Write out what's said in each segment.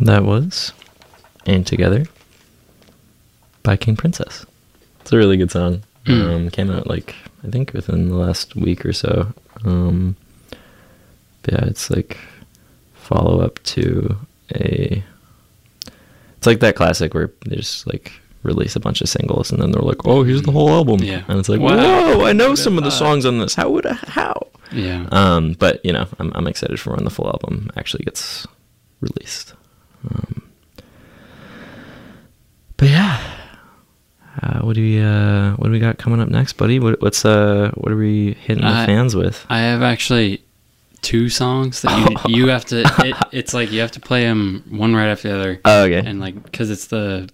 That was Ain't Together by King Princess. It's a really good song. Came out like, I think within the last week or so. But yeah, it's like follow up to it's like that classic where they just like release a bunch of singles and then they're like, oh, here's the whole album. Yeah. And it's like, Wow. whoa, I know some of the songs on this. How? Yeah. But you know, I'm excited for when the full album actually gets released. But yeah, what do we got coming up next, buddy? What are we hitting the fans with? I have actually 2 songs that you have to. It's like you have to play them one right after the other. Oh, okay. And like because it's the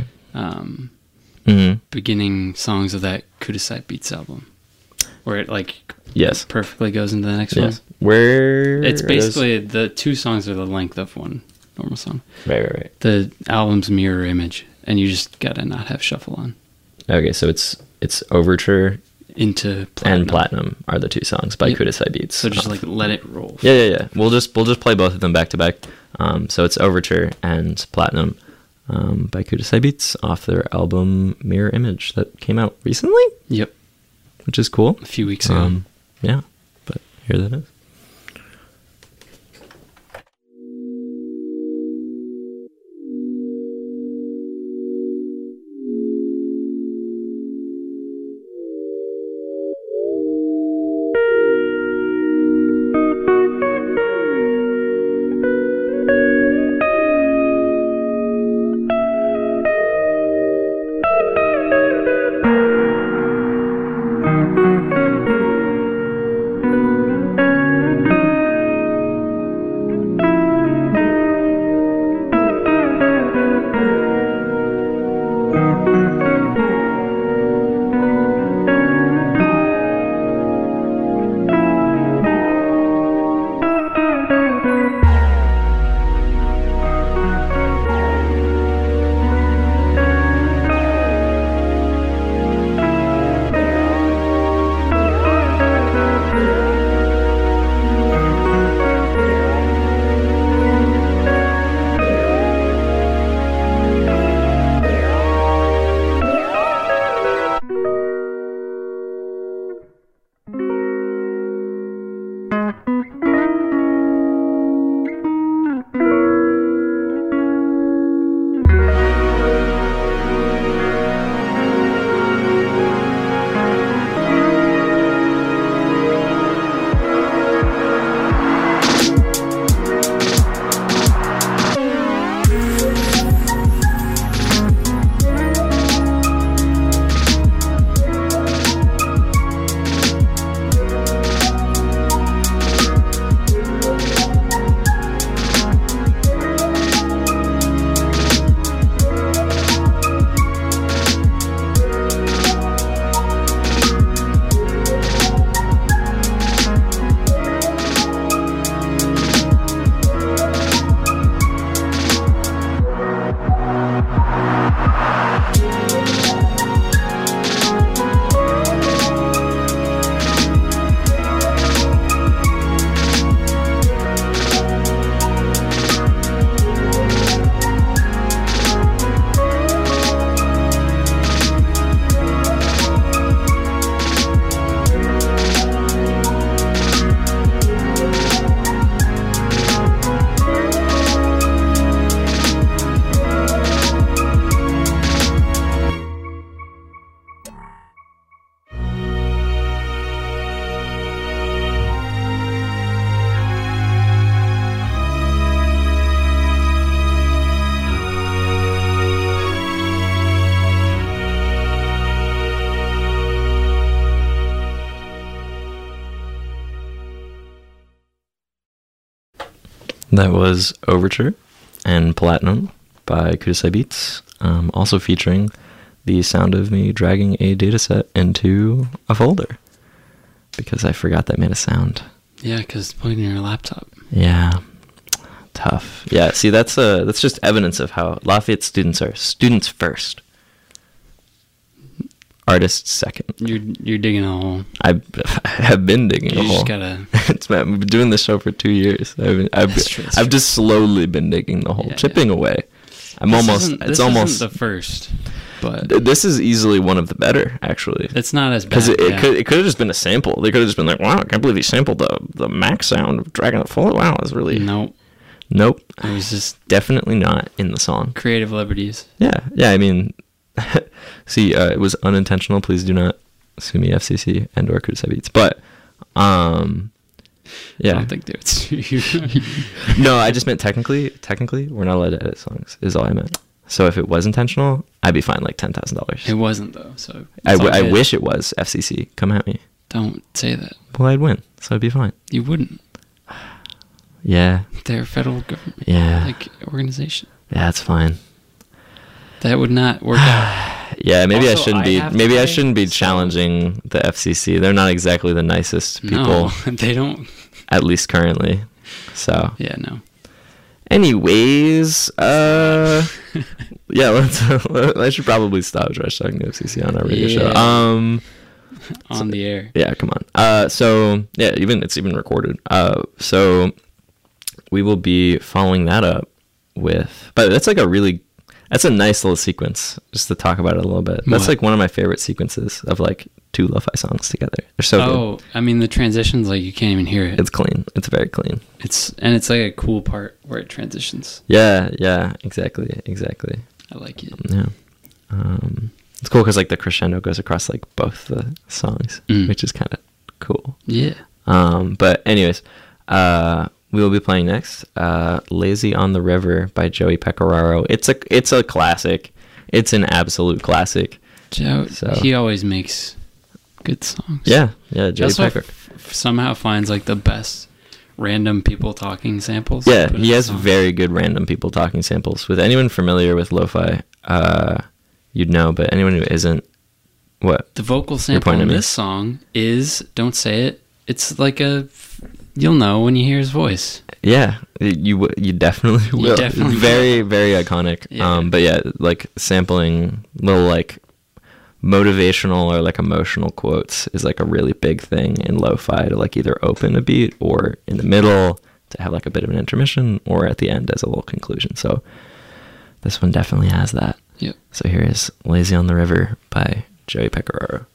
beginning songs of that Kudasai Beats album, where it like perfectly goes into the next one. Where it's basically the 2 songs are the length of one normal song. Right. The album's mirror image, and you just gotta not have shuffle on. Okay, so it's Overture into Platinum. And Platinum are the 2 songs by Kudasai Beats. So just like let it roll. Yeah. We'll just play both of them back to back. So it's Overture and Platinum by Kudasai Beats off their album Mirror Image that came out recently. Yep. Which is cool. A few weeks ago. Yeah, but here that is. That was Overture and Platinum by Kudasai Beats, also featuring the sound of me dragging a dataset into a folder, because I forgot that made a sound. Yeah, because it's playing in your laptop. Yeah, tough. Yeah, see, that's just evidence of how Lafayette students are students first. artist second. You're digging a hole. I have been digging a hole. You just gotta. I've been doing this show for 2 years. I've just slowly been digging the hole, chipping away. It's almost the first, but this is easily one of the better. Actually, it's not as bad because it could have just been a sample. They could have just been like, "Wow, I can't believe he sampled the Mac sound of Dragon the Fall." Wow, that's really Nope. It was just definitely not in the song. Creative liberties. Yeah. I mean, see, it was unintentional. Please do not sue me, FCC and/or Kudasai Beats. But, yeah. I don't think they would sue you. No, I just meant technically, we're not allowed to edit songs. Is all I meant. So if it was intentional, I'd be fined like $10,000. It wasn't though. So I wish it was. FCC, come at me. Don't say that. Well, I'd win, so I'd be fine. You wouldn't. Yeah. They're a federal government. Yeah. Like organization. Yeah, that's fine. That would not work out. Yeah, maybe also, I shouldn't be challenging the FCC. They're not exactly the nicest people. No, they don't. At least currently. So. Yeah, no. Anyways, yeah, I should probably stop trash talking the FCC on our radio show. On the air. Yeah, come on. So yeah, it's even recorded. So we will be following that up with, but that's a nice little sequence just to talk about it a little bit. That's like one of my favorite sequences of like two lo-fi songs together. They're so good. I mean the transitions, like you can't even hear it. It's clean. It's very clean. It's like a cool part where it transitions. Yeah, exactly. I like it. Yeah. It's cool because like the crescendo goes across like both the songs, which is kind of cool. Yeah. But anyways, we will be playing next Lazy on the River by Joey Pecoraro. It's a classic. It's an absolute classic. Joe, he always makes good songs. Yeah, Joey Pecker somehow finds like the best random people talking samples. Yeah, he has very good random people talking samples. With anyone familiar with lo-fi, you'd know, but anyone who isn't, what? The vocal sample in this song is, don't say it, it's like you'll know when you hear his voice. Yeah, you definitely will. Definitely very, very iconic. Yeah. But yeah, like sampling little like motivational or like emotional quotes is like a really big thing in lo-fi to like either open a beat or in the middle to have like a bit of an intermission or at the end as a little conclusion. So this one definitely has that. Yep. So here is Lazy on the River by Joey Pecoraro.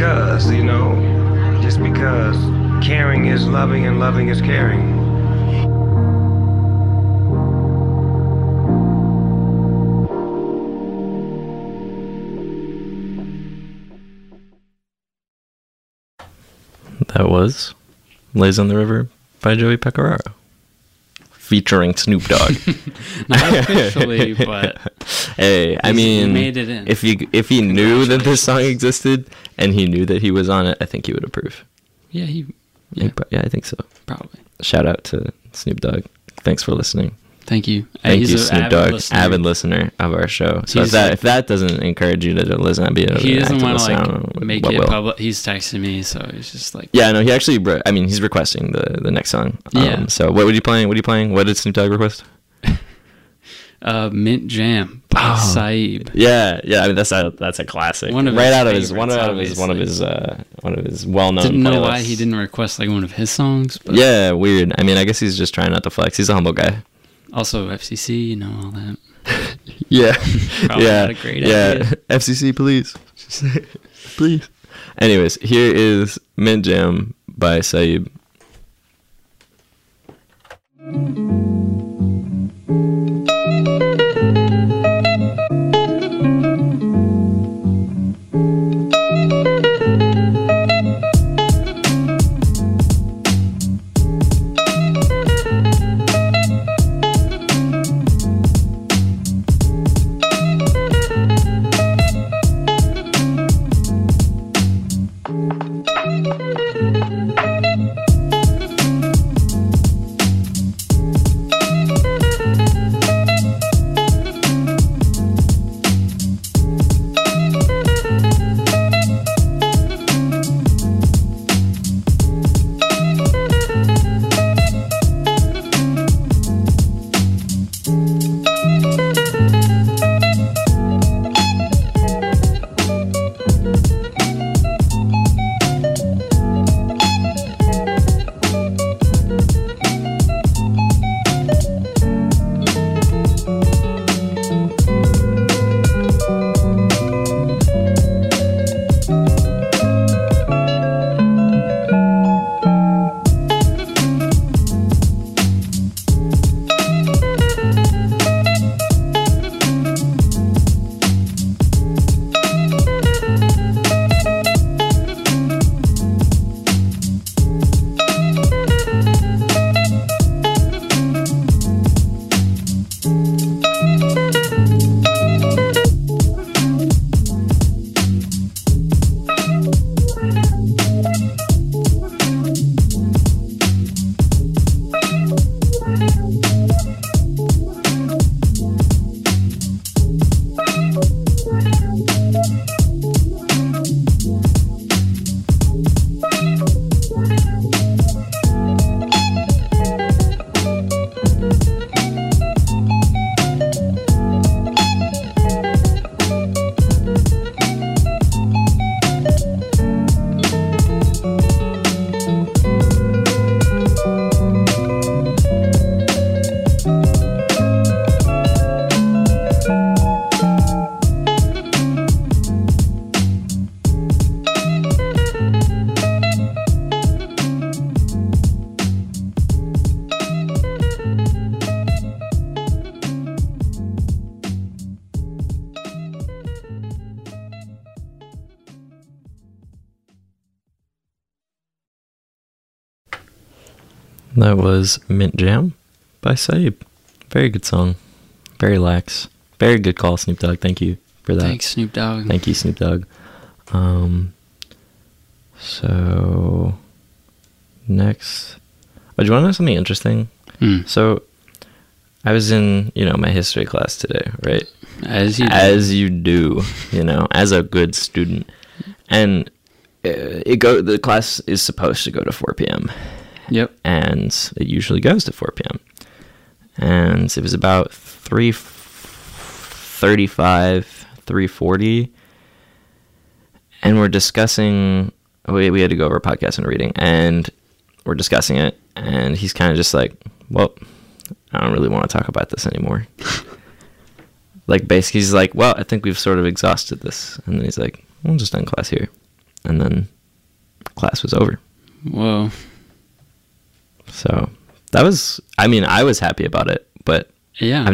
because, you know, just because caring is loving and loving is caring. That was Lays on the River by Joey Pecoraro, featuring Snoop Dogg. Not officially, but hey, I mean, he made it in. If he knew that this song existed and he knew that he was on it, I think he would approve. Yeah, yeah, I think so. Probably. Shout out to Snoop Dogg. Thanks for listening. Thank you. Thank you, Snoop Dogg, avid listener of our show. So if that doesn't encourage you to listen, I'd be he doesn't want to like make it public. He's texting me, so it's just like yeah, no, he actually. I mean, he's requesting the next song. Yeah. So what were you playing? What are you playing? What did Snoop Dogg request? Mint Jam by Saeed. Yeah. I mean, that's a classic. One of his well-known. Didn't know playlists. why he didn't request like one of his songs. But yeah, weird. I mean, I guess he's just trying not to flex. He's a humble guy. Also, FCC, you know, all that. Yeah. Probably not a great idea. FCC, please. Please. Anyways, here is Mint Jam by Saeed. That was Mint Jam by Saeed. Very good song. Very lax. Very good call, Snoop Dogg. Thank you for that. Thanks, Snoop Dogg. Thank you, Snoop Dogg. So, next. Oh, do you want to know something interesting? So, I was in, my history class today, right? As you do, as a good student. And the class is supposed to go to 4 p.m. Yep. And it usually goes to 4 p.m. And it was about 3:35, 3:40. And we're discussing, we had to go over podcast and reading. And we're discussing it. And he's kind of just like, well, I don't really want to talk about this anymore. Like, basically, he's like, well, I think we've sort of exhausted this. And then he's like, we'll just end class here. and then class was over. Whoa. So that was, I mean, I was happy about it, but yeah,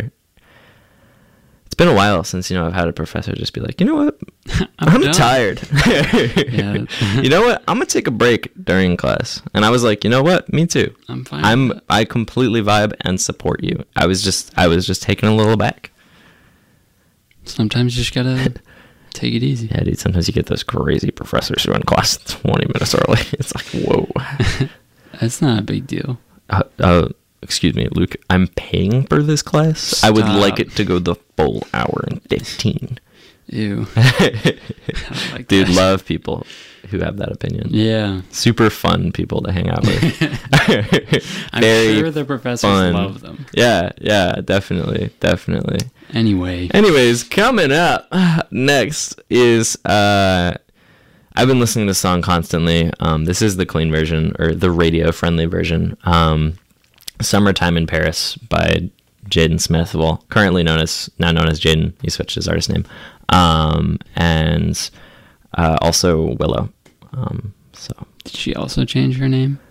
it's been a while since, I've had a professor just be like, you know what, I'm tired. Yeah. You know what, I'm gonna take a break during class. And I was like, you know what, me too. I'm fine. I completely vibe and support you. I was just taken a little back. Sometimes you just gotta take it easy. Yeah, dude, sometimes you get those crazy professors who run class 20 minutes early. It's like, whoa. That's not a big deal. Excuse me, Luke, I'm paying for this class. Stop. I would like it to go the full hour and 15. Ew. Like dude, that. Love people who have that opinion. Yeah. Super fun people to hang out with. I'm sure the professors love them. Yeah, definitely. Anyways, coming up next is I've been listening to this song constantly. This is the clean version, or the radio friendly version. Summertime in Paris by Jaden Smith. Well, currently now known as Jaden. He switched his artist name. And also Willow. So did she also change her name?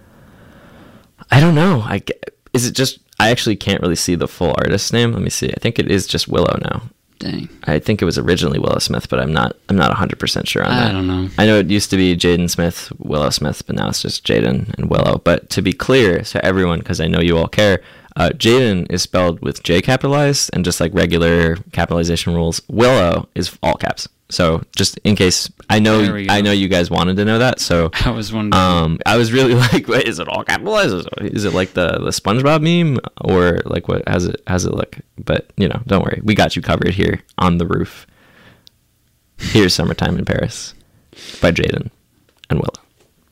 I don't know. Is it just, I actually can't really see the full artist name. Let me see. I think it is just Willow now. Dang. I think it was originally Willow Smith, but I'm not 100% sure on that. I don't know. I know it used to be Jaden Smith, Willow Smith, but now it's just Jaden and Willow. But to be clear to everyone, because I know you all care, Jaden is spelled with J capitalized and just like regular capitalization rules. Willow is all caps. So just in case, I know you guys wanted to know that. So I was wondering. I was really like, wait, is it all capitalized? Is it like the SpongeBob meme, or like what? How's it look? But don't worry, we got you covered here on the roof. Here's "Summertime in Paris" by Jaden and Willow.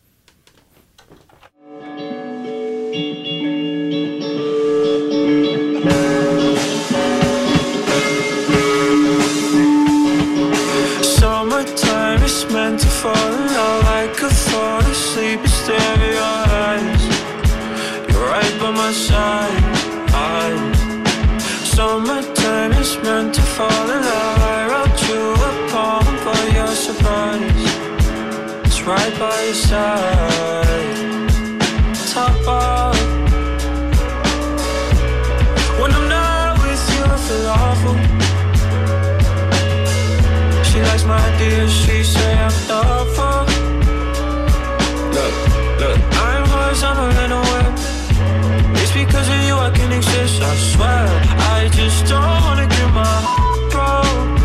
Meant to fall in love, I could fall asleep and stare at your eyes. You're right by my side. Summertime is meant to fall in love. I wrote you a poem for your surprise. It's right by your side. Top off. When I'm not with you, I feel awful. She likes my ideas, she say I'm thoughtful. Look, I'm yours, I'm a little wet. It's because of you I can exist, I swear. I just don't wanna get my broke.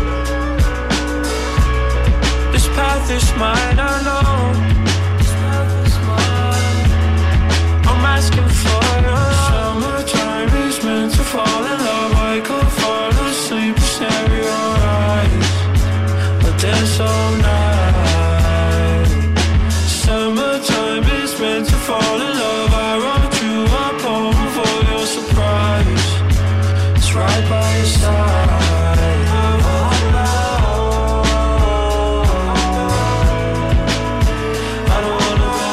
This path is mine, I know. This path is mine. I'm asking for your summertime is meant to fall in love. I could fall asleep and stare at your eyes. There's all night. Summertime is meant to fall in love. I wrote you a poem for your surprise. It's right by your side. I don't wanna go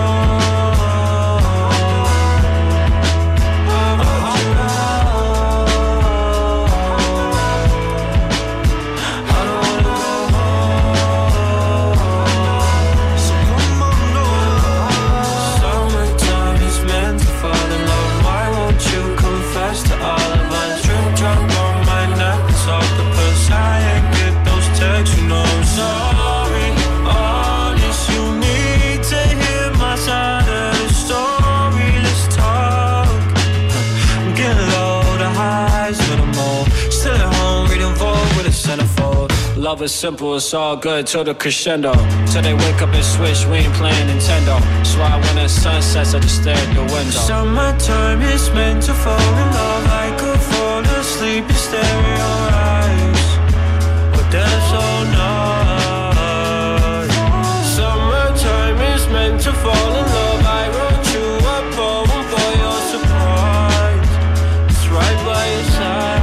love is simple, it's all good till the crescendo. Till they wake up and switch, we ain't playing Nintendo. That's why when the sun sets, I just stare at the window. Summertime is meant to fall in love. I could fall asleep and stare at your eyes. But there's all night. Summertime is meant to fall in love. I wrote you a poem for your surprise. It's right by your side.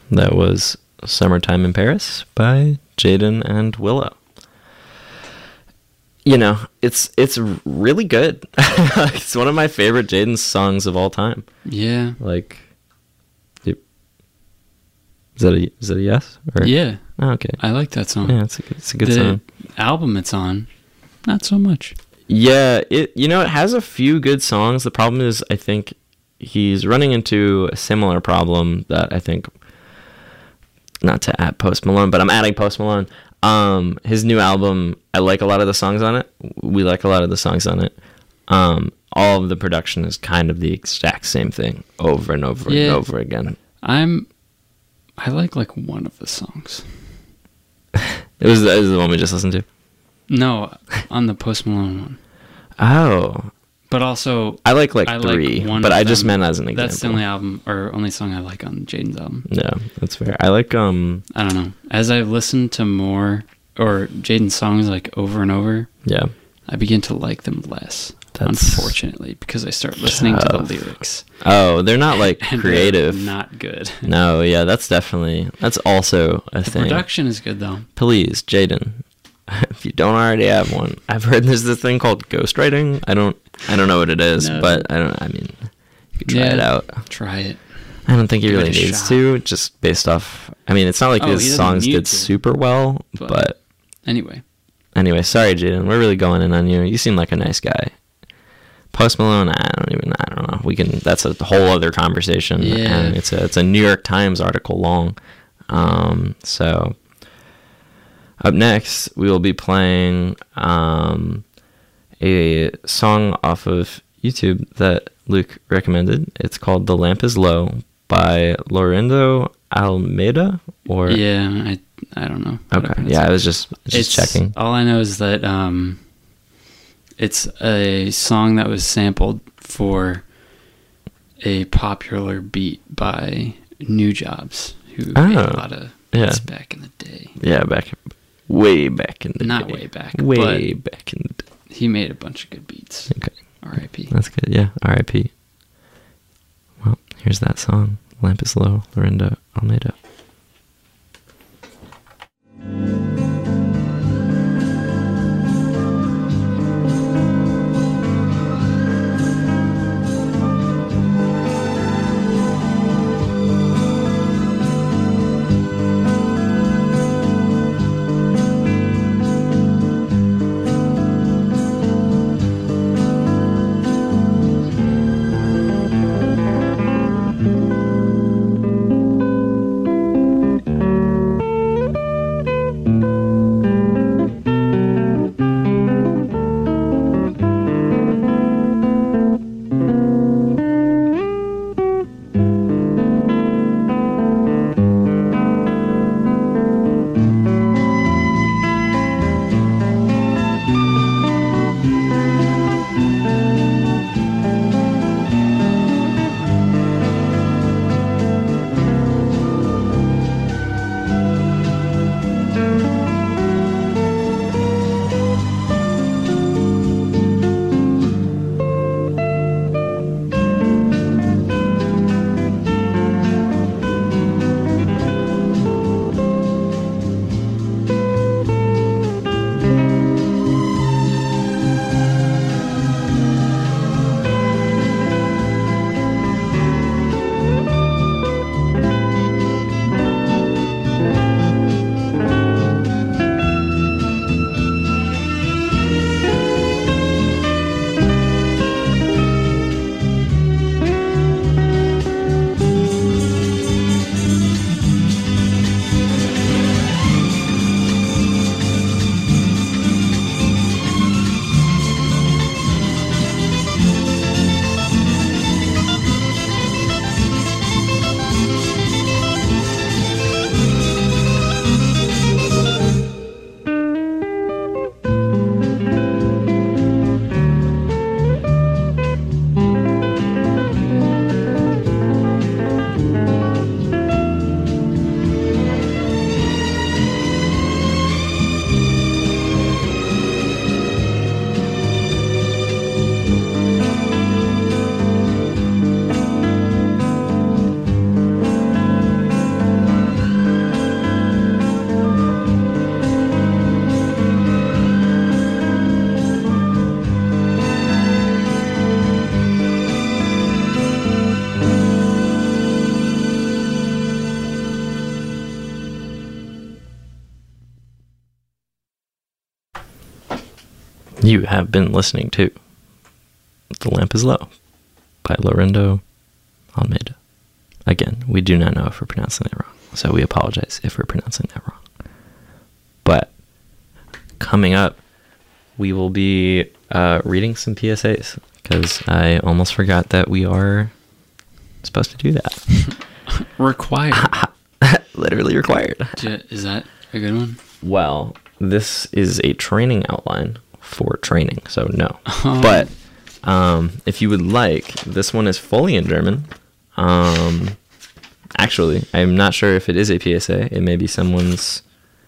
That was Summertime in Paris by Jaden and Willow. You know, it's really good. It's one of my favorite Jaden songs of all time. Yeah. Like, is that a yes? Or? Yeah. Oh, okay. I like that song. Yeah, it's a good song. The album it's on, not so much. Yeah, it has a few good songs. The problem is, I think he's running into a similar problem that I think, not to add Post Malone, but I'm adding Post Malone. His new album, I like a lot of the songs on it. We like a lot of the songs on it. All of the production is kind of the exact same thing over and over and over again. I like one of the songs. It was the one we just listened to? No, on the Post Malone one. Oh. But also, I like three, but I just meant as an example. That's the only album, or only song I like on Jaden's album. Yeah, that's fair. I like, I don't know. As I've listened to more, or Jaden's songs like over and over, yeah, I begin to like them less, unfortunately, because I start listening to the lyrics. Oh, they're not like creative. Not good. No, yeah, that's also a thing. The production is good though. Please, Jaden, if you don't already have one, I've heard there's this thing called ghostwriting. I don't know what it is, but you could try it out. Try it. I don't think he really needs to, just based off, it's not like his songs did super well, but anyway, sorry, Jaden, we're really going in on you. You seem like a nice guy. Post Malone, I don't know. That's a whole other conversation. Yeah. And it's a New York Times article long. So up next, we will be playing a song off of YouTube that Luke recommended. It's called "The Lamp Is Low" by Lorenzo Almeida. Or yeah, I don't know. Okay, yeah, I was just checking. All I know is that it's a song that was sampled for a popular beat by New Jobs, who made a lot of beats back in the day. Yeah, way back in the day. Not way back. Way back in the day. He made a bunch of good beats. Okay. R.I.P. That's good, yeah. R.I.P. Well, here's that song. Lamp is Low, Lorenzo Almeida. You have been listening to The Lamp is Low by Lorindo Almeida. Again, we do not know if we're pronouncing that wrong, so we apologize if we're pronouncing that wrong. But coming up, we will be reading some PSAs, because I almost forgot that we are supposed to do that. Required. Literally required. Is that a good one? Well, this is a training outline for training, so no. Oh. But if you would like, this one is fully in German. Actually, I'm not sure if it is a PSA. It may be someone's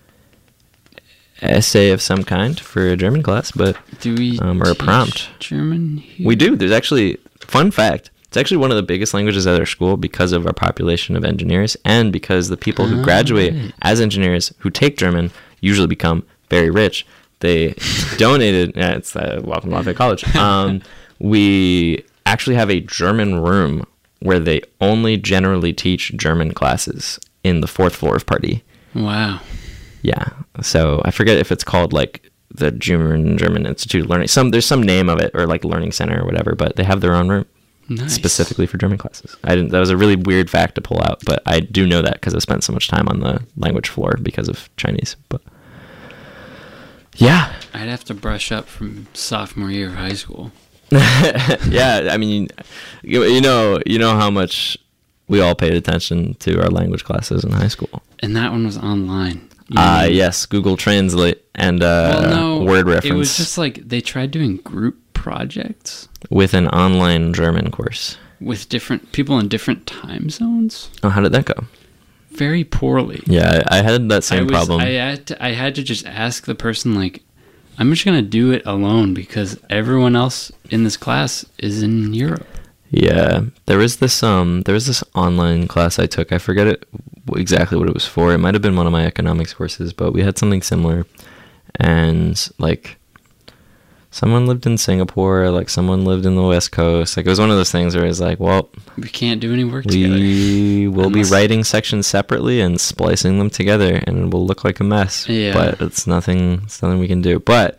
essay of some kind for a German class, but do we or a prompt. German here? We do. There's actually, fun fact, it's actually one of the biggest languages at our school because of our population of engineers, and because the people who graduate as engineers who take German usually become very rich. They donated. Yeah, it's Welcome to Lafayette College. We actually have a German room where they only generally teach German classes in the 4th floor of Pardee. Wow. Yeah. So I forget if it's called like the German Institute of Learning. There's some name of it, or like Learning Center or whatever, but they have their own room. Nice. Specifically for German classes. That was a really weird fact to pull out, but I do know that because I spent so much time on the language floor because of Chinese. But yeah. I'd have to brush up from sophomore year of high school. Yeah, I mean, you know how much we all paid attention to our language classes in high school. And that one was online. Yes, Google Translate and word reference. It was just like they tried doing group projects with an online German course with different people in different time zones. Oh, how did that go? Very poorly. Yeah, I had that same problem. I had to just ask the person, like, I'm just gonna do it alone because everyone else in this class is in Europe. Yeah, there was this online class I took. I forget exactly what it was for. It might have been one of my economics courses, but we had something similar. And like, someone lived in Singapore, like someone lived in the West Coast. Like, it was one of those things where it's like, well, we can't do any work together. We will be writing sections separately and splicing them together, and it will look like a mess. Yeah. But it's nothing we can do. But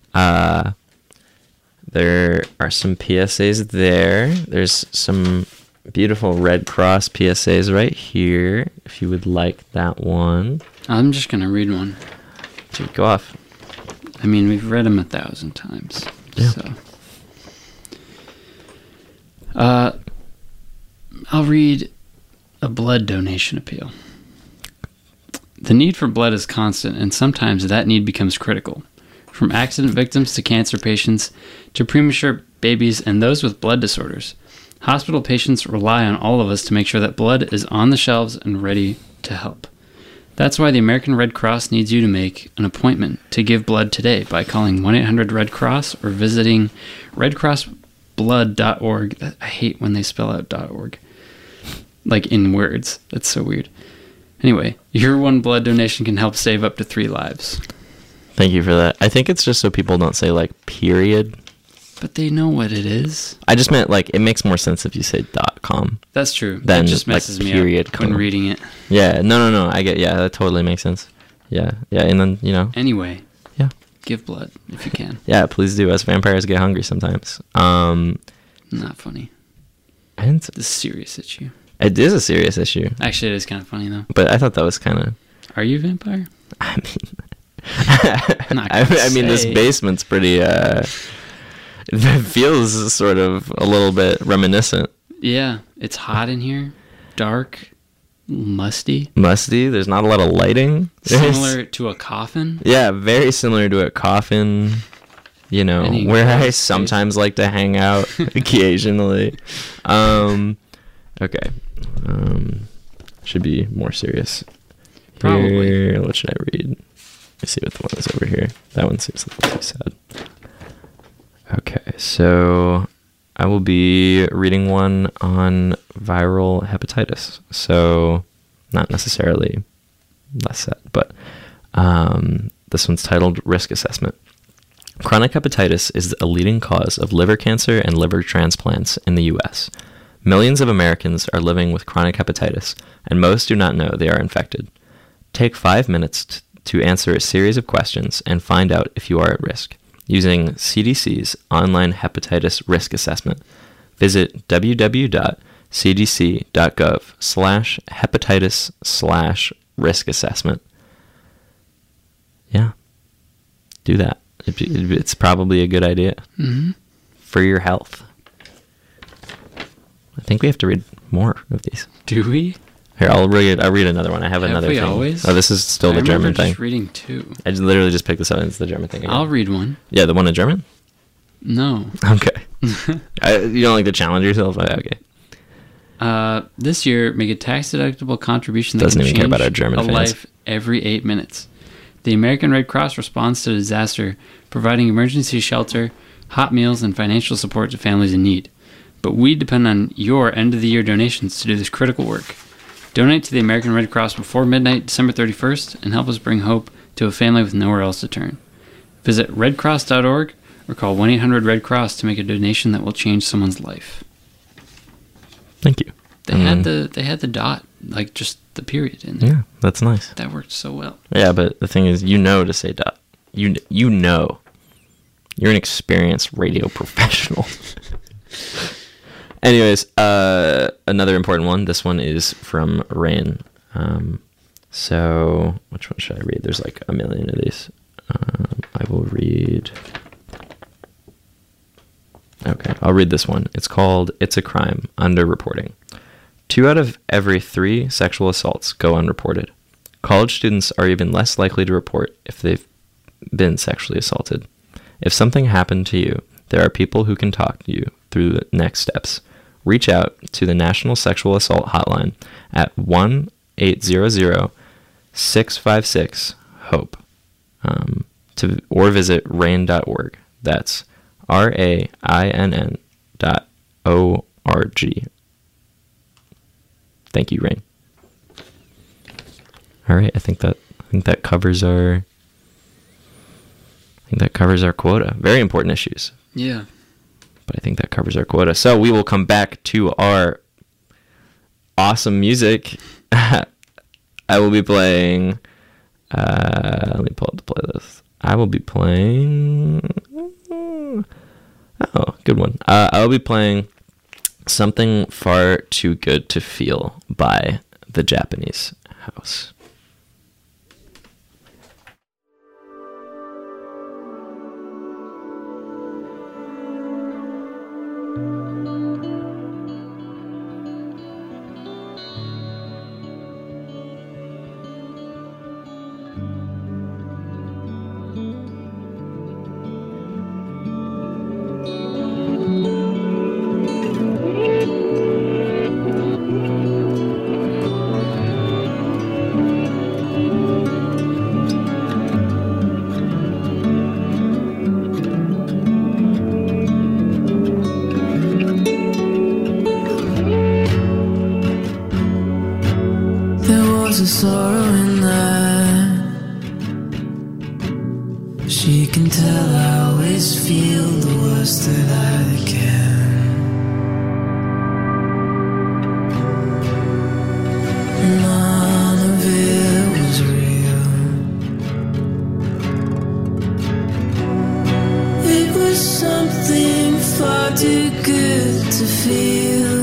there are some PSAs there. There's some beautiful Red Cross PSAs right here, if you would like that one. I'm just going to read one. Dude, go off. I mean, we've read them 1,000 times. Yeah. So. I'll read a blood donation appeal. The need for blood is constant, and sometimes that need becomes critical. From accident victims to cancer patients to premature babies and those with blood disorders, hospital patients rely on all of us to make sure that blood is on the shelves and ready to help. That's why the American Red Cross needs you to make an appointment to give blood today by calling 1-800-RED-CROSS or visiting redcrossblood.org. I hate when they spell out .org. Like in words. That's so weird. Anyway, your one blood donation can help save up to 3 lives. Thank you for that. I think it's just so people don't say, like, period. But they know what it is. I just meant, like, it makes more sense if you say .com. That's true. Then, it just messes like, me period up when reading it. Yeah, no. I get, yeah, that totally makes sense. Yeah, and then, Anyway. Yeah. Give blood, if you can. Yeah, please do. Us vampires get hungry sometimes. Not funny. It's a serious issue. It is a serious issue. Actually, it is kind of funny, though. But I thought that was kind of... Are you a vampire? I mean, this basement's pretty... It feels sort of a little bit reminiscent. Yeah, it's hot in here. Dark. Musty. There's not a lot of lighting. Similar to a coffin. Yeah, very similar to a coffin. Where I sometimes like to hang out occasionally. Okay. Should be more serious. Probably. Here, what should I read? Let me see what the one is over here. That one seems a little too sad. Okay, so I will be reading one on viral hepatitis. So not necessarily less sad, but this one's titled Risk Assessment. Chronic hepatitis is a leading cause of liver cancer and liver transplants in the U.S. Millions of Americans are living with chronic hepatitis, and most do not know they are infected. Take 5 minutes to answer a series of questions and find out if you are at risk. using CDC's online hepatitis risk assessment. Visit www.cdc.gov/hepatitis/risk assessment. Yeah, do that. It's probably a good idea for your health. I think we have to read more of these. Do we? Here, I'll read another one. I have another thing. Always? Oh, this is still the German thing. I remember just reading two. I literally just picked this up and it's the German thing again. I'll read one. Yeah, the one in German? No. Okay. You don't like to challenge yourself? Okay. This year, make a tax-deductible contribution that Doesn't can even care about our German a fans. life every 8 minutes. The American Red Cross responds to disaster, providing emergency shelter, hot meals, and financial support to families in need. But we depend on your end-of-the-year donations to do this critical work. Donate to the American Red Cross before midnight, December 31st, and help us bring hope to a family with nowhere else to turn. Visit redcross.org or call 1-800-RED-CROSS to make a donation that will change someone's life. Thank you. They had the dot, like just the period in there. Yeah, that's nice. That worked so well. Yeah, but the thing is, to say dot. You know. You're an experienced radio professional. Anyways, another important one. This one is from Rain. So, which one should I read? There's like a million of these. I will read... Okay, I'll read this one. It's called It's a Crime, Underreporting. 2 out of every 3 sexual assaults go unreported. College students are even less likely to report if they've been sexually assaulted. If something happened to you, there are people who can talk to you through the next steps. Reach out to the National Sexual Assault Hotline at 1-800-656-HOPE or visit rain.org. That's RAINN.org. Thank you, Rain. All right, I think that covers our quota. Very important issues. Yeah. But I think that covers our quota. So we will come back to our awesome music. I will be playing... let me pull up the playlist. I will be playing... Oh, good one. I'll be playing Something Far Too Good to Feel by The Japanese House. A sorrow in that she can tell I always feel the worst that I can. None of it was real. It was something far too good to feel.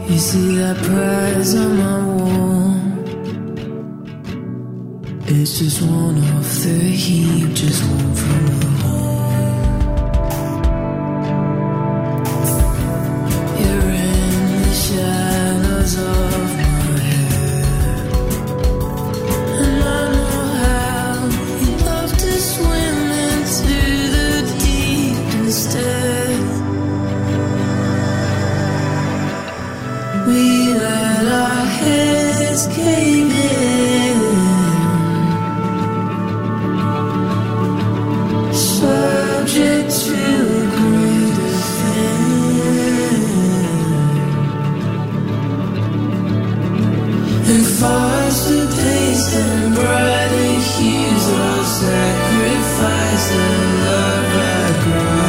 You see that prize on my wall? It's just one off the heap, just one from the home. You're in the shadows of my head, and I know how you love to swim into the deep instead. We let our heads cave in, subject to greater thing, and faster pace and brighter hues, I'll sacrifice the love I grow.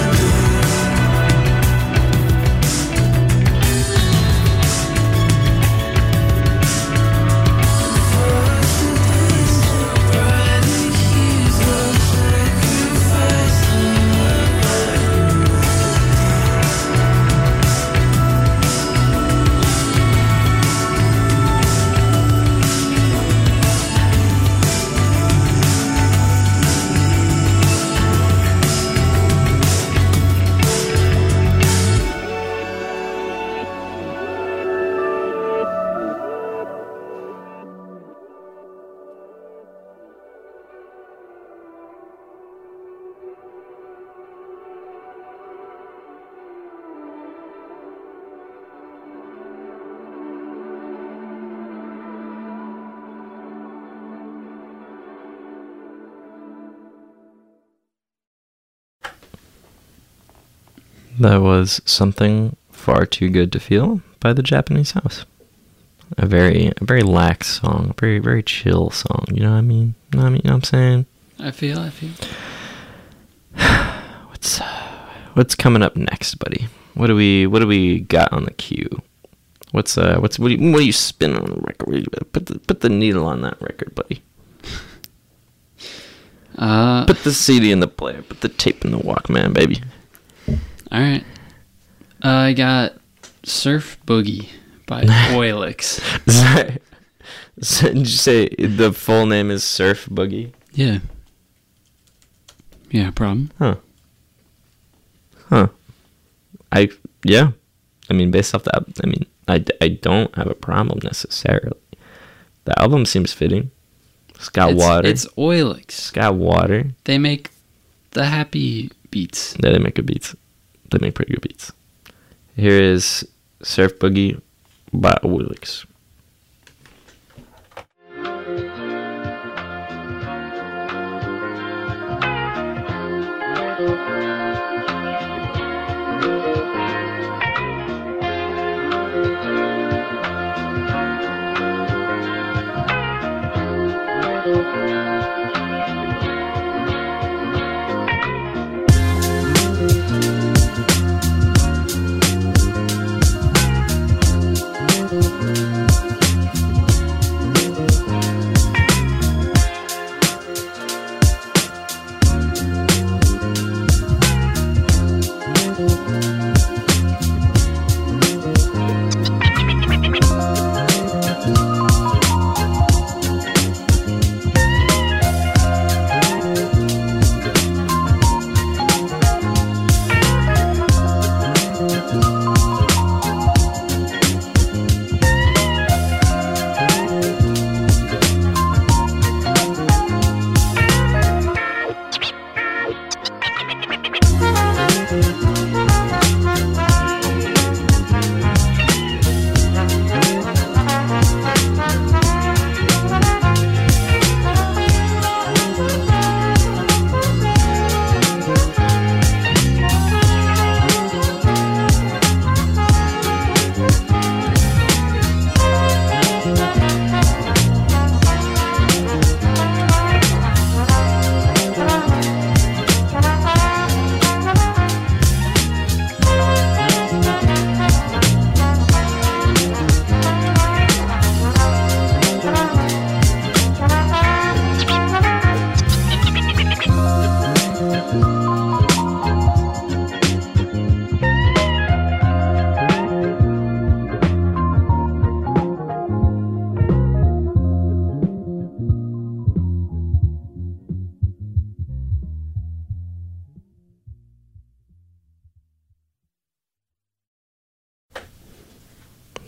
That was Something Far Too Good to Feel by the Japanese House. A very lax song, very, very chill song. You know what I mean? You know what I'm saying? I feel. What's coming up next, buddy? What do we got on the queue? What do you spin on the record? Put the needle on that record, buddy. Put the CD in the player. Put the tape in the Walkman, baby. All right. I got Surf Boogie by Oilix. Did you say the full name is Surf Boogie? Yeah. Yeah, problem? Huh. I mean, based off that, I don't have a problem necessarily. The album seems fitting. It's got water. It's Oilix. It's got water. They make the happy beats. Yeah, they make good beats. They make pretty good beats. Here is Surf Boogie by Oilix.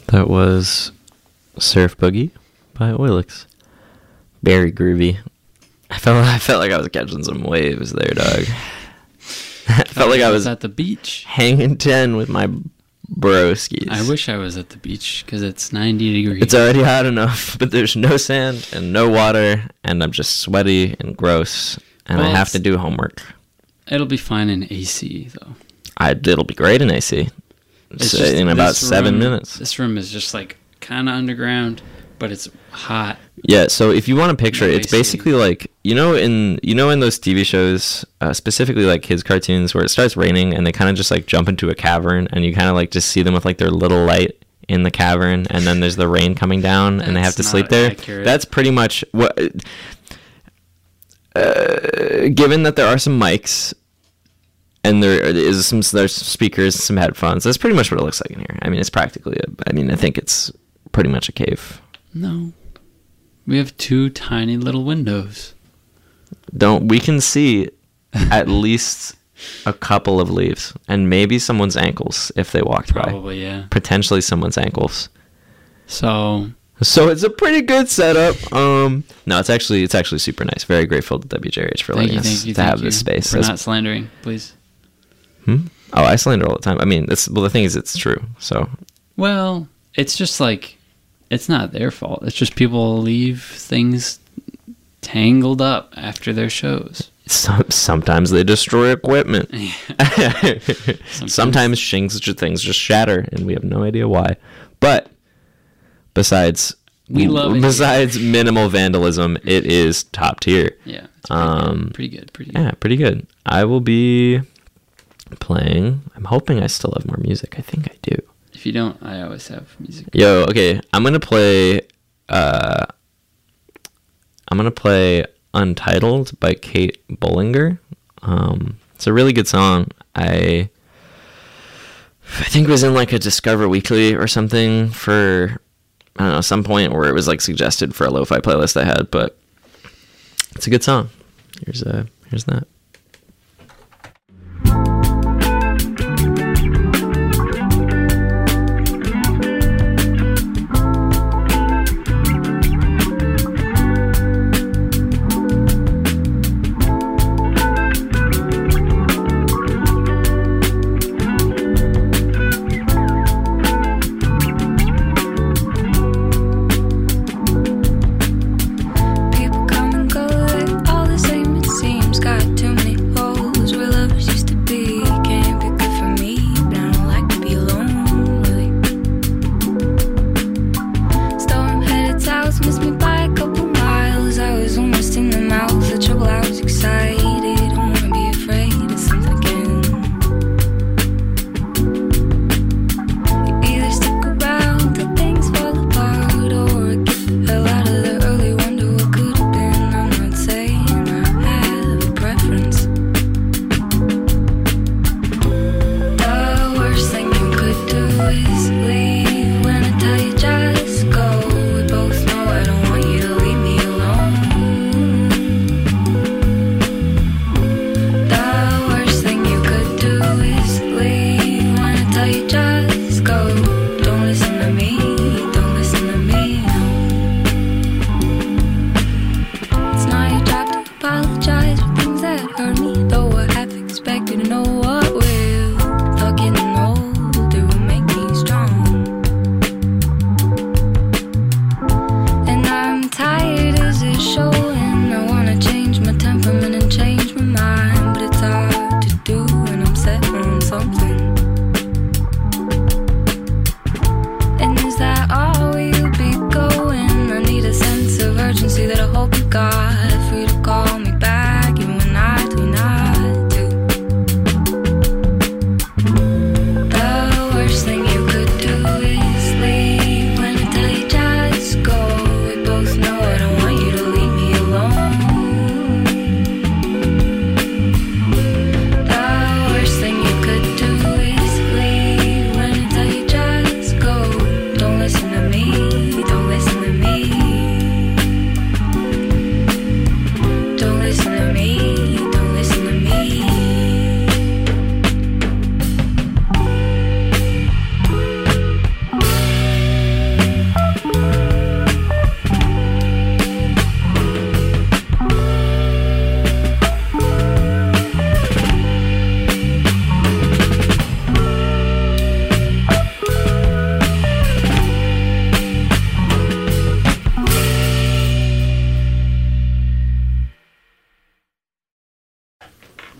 That was Surf Boogie by Oilix. Very groovy. I felt like I was catching some waves there, dog. I felt like I was at the beach, hanging 10 with my broskies. I wish I was at the beach because it's 90 degrees. It's already hot enough, but there's no sand and no water, and I'm just sweaty and gross, and I have to do homework. It'll be fine in AC though. It'll be great in AC. It's So in about 7 minutes. This room is just like kind of underground, but it's hot. Yeah, so if you want to picture it, it's AC. basically like in those TV shows, specifically like kids cartoons, where it starts raining and they kind of just like jump into a cavern, and you kind of like just see them with like their little light in the cavern, and then there's the rain coming down, and they have to That's sleep not there. accurate. That's pretty much what. Given that there are some mics. And there's some speakers, some headphones. That's pretty much what it looks like in here. I mean, it's practically I think it's pretty much a cave. No. We have 2 tiny little windows. We can see at least a couple of leaves and maybe someone's ankles if they walked by. Probably, yeah. Potentially someone's ankles. So it's a pretty good setup. No, it's actually super nice. Very grateful to WJRH for letting us to have this space. We're not slandering, please. Oh, I slander all the time. I mean, the thing is, it's true. So, Well, it's just like, it's not their fault. It's just people leave things tangled up after their shows. sometimes they destroy equipment. Sometimes things just shatter, and we have no idea why. But besides minimal vandalism, it is top tier. Yeah, it's pretty good. Yeah, pretty good. I will be playing. I'm hoping I still have more music. I think I do. If you don't, I always have music. Yo, okay. I'm gonna play Untitled by Kate Bollinger. It's a really good song. I think it was in like a Discover Weekly or something for, I don't know, some point where it was like suggested for a lo-fi playlist I had, but it's a good song. Here's that. People come and go, all the same it seems. Got too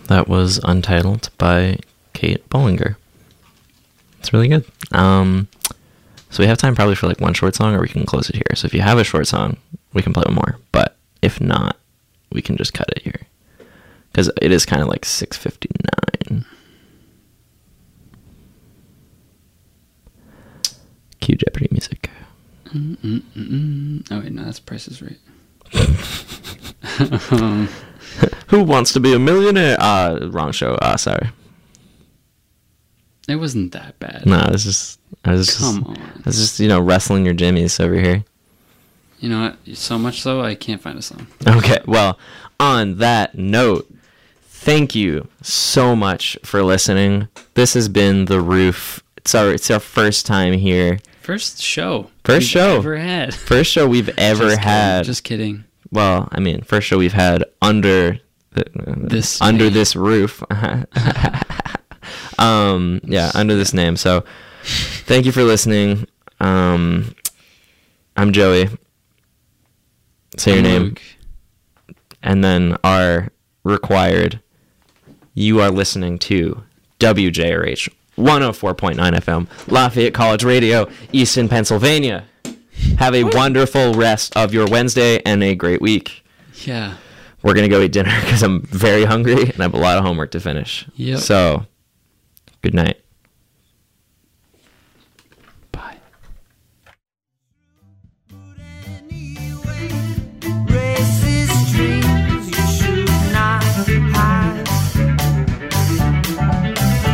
That was Untitled by Kate Bollinger. It's really good. So we have time probably for like one short song, or we can close it here. So if you have a short song, we can play one more. But if not, we can just cut it here. Because it is kind of like 6:59. Cue Jeopardy music. Oh wait, no, that's Price is Right. Who Wants to Be a Millionaire? Wrong show. Sorry. It wasn't that bad. No, I was just wrestling your jimmies over here. You know what? So much so, I can't find a song. Okay, well, on that note, thank you so much for listening. This has been The Roof. It's our first time here. First show. Ever had. First show we've ever had. Just kidding. Well, I mean, first show we've had under this roof. Under this name. So, thank you for listening. I'm Joey. Say your name. Luke. And then our required. You are listening to WJRH 104.9 FM, Lafayette College Radio, Easton, Pennsylvania. Have a wonderful rest of your Wednesday and a great week. Yeah. We're going to go eat dinner because I'm very hungry and I have a lot of homework to finish. Yep. So, good night.